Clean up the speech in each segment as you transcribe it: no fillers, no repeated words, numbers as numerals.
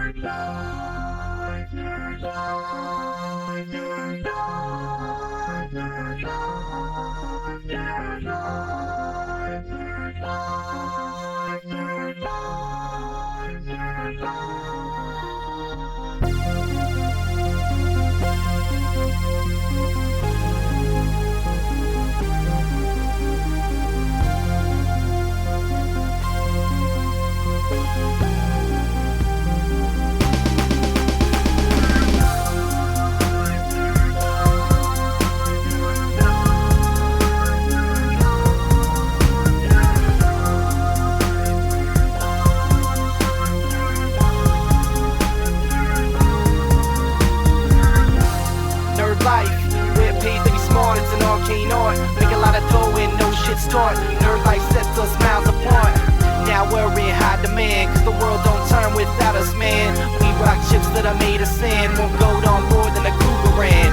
Make a lot of dough and no shit start. Nerd life sets us miles apart. Now we're in high demand, cause the world don't turn without us, man. We rock chips that are made of sand, more gold on board than a Cougar ran.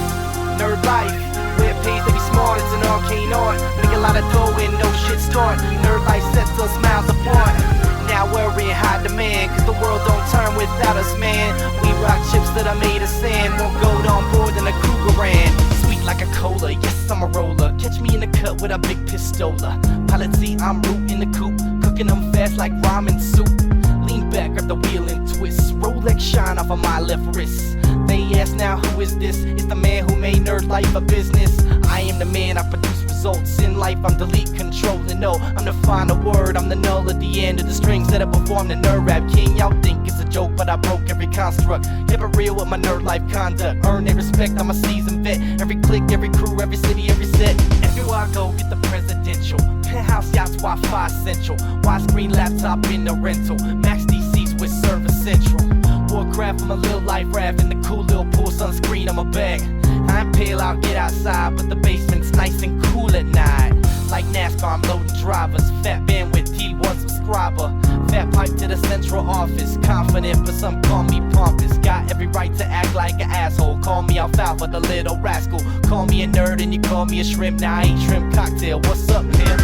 Nerd life, where it pays to be smart, it's an arcane art. Make a lot of dough and no shit start. Nerd life sets us miles apart. Now we're in high demand, cause the world don't turn without us, man. We rock chips that are made of sand, more gold on board than a Cougar ran. Like a cola, yes I'm a roller. Catch me in the cut with a big pistola. Pilot seat, I'm rooting the coupe, cooking them fast like ramen soup. Lean back, grab the wheel and twist. Rolex shine off of my left wrist. They ask now who is this? It's the man who made nerd life a business. I am the man, I produce results in life. I'm delete, controlling, no, I'm the final word. I'm the null at the end of the strings that I perform the nerd rap king. Y'all think it's a joke, but I broke every construct. Kept it real with my nerd life conduct. Earn their respect, I'm a seasoned vet. Every click, every crew, every city, every set. Everywhere I go, get the presidential. Penthouse yachts, Wi-Fi central. Widescreen laptop in the rental. Max DCs with Service Central. Warcraft from a little life raft. In the cool little pool, sunscreen on my bag. I'm pale, I'll get outside, but the basement's nice and cool at night. Like NASCAR, I'm loading drivers. Fat bandwidth, T1 subscriber. Fat pipe to the central office. Confident, but some call me pompous. Got every right to act like an asshole. Call me alfalfa, the little rascal. Call me a nerd and you call me a shrimp. Now I ain't shrimp cocktail. What's up, man?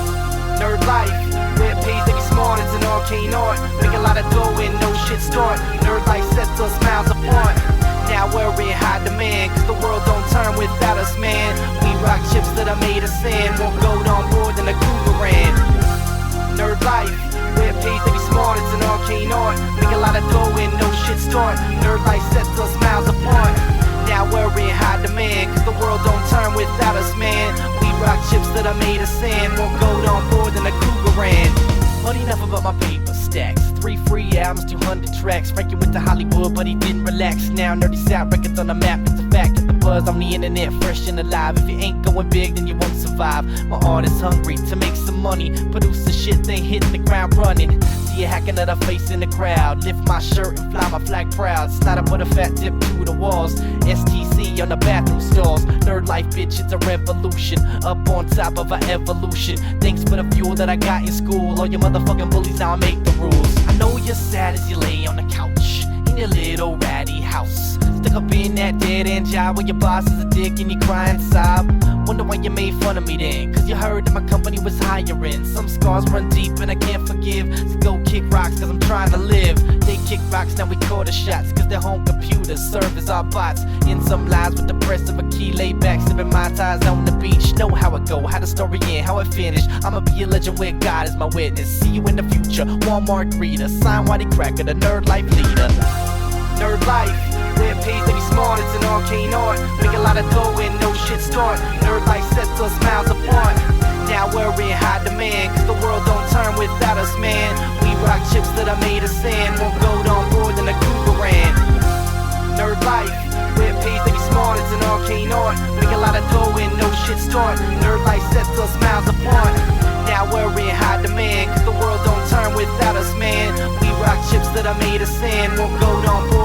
Nerd life, where it pays to be smart, it's an arcane art. Make a lot of dough and no shit start. Nerd life sets us miles apart. Now we're in high demand, cause the world don't turn without us, man. We rock chips that are made of sand, more gold on board than a Cougar ran. Nerd life, where it pays to be smart, it's an arcane art. Make a lot of dough and no shit start. Nerd life sets us miles apart. Now we're in high demand, cause the world don't turn without us, man. We rock chips that are made of sand, more gold on board than a Cougar ran. But enough about my paper stacks. 3 free albums, 200 tracks. Frankie went to Hollywood, but he didn't relax. Now Nerdy South records on the map. It's a fact. Get the buzz on the internet, fresh and alive. If you ain't going big, then you won't survive. My art is hungry to make some money. Produce the shit, then hit the ground running. See you hacking at a face in the crowd. Lift my shirt and fly my flag proud. Slide up with a fat tip to the walls. STC on the bathroom stalls. Nerd life, bitch, it's a revolution. Up on top of our evolution. Thanks for the fuel that I got in school. All your motherfucking bullies, now I make the rules. I know you're sad as you lay on the couch in your little ratty house. Stuck up in that dead end job where your boss is a dick and you cry and sob. Wonder why you made fun of me then, cause you heard that my company was hiring. Some scars run deep and I can't forgive. So go kick rocks cause I'm trying to live. They kick rocks, now we call the shots, cause their home computers serve as our bots. In some lives with the press of a key, laid back, sipping my ties on the beach. Know how it go, how the story end, how it finish. I'ma be a legend where God is my witness. See you in the future, Walmart greeter. Sign Whitey Cracker, the nerd life leader. Nerd life, where it pays to be smart, it's an arcane art. Make a lot of dough and no shit start. Nerd life sets us miles apart. Now we're in high demand, cause the world don't turn without us, man. We rock chips that are made of sand, more gold on board than a Cougar ran. Nerd life, where it pays to be smart, it's an arcane art. Make a lot of dough and no shit start. Nerd life sets us miles apart. Now we're in high demand, cause the world don't turn without us, man. We rock chips that are made of sand, more gold on board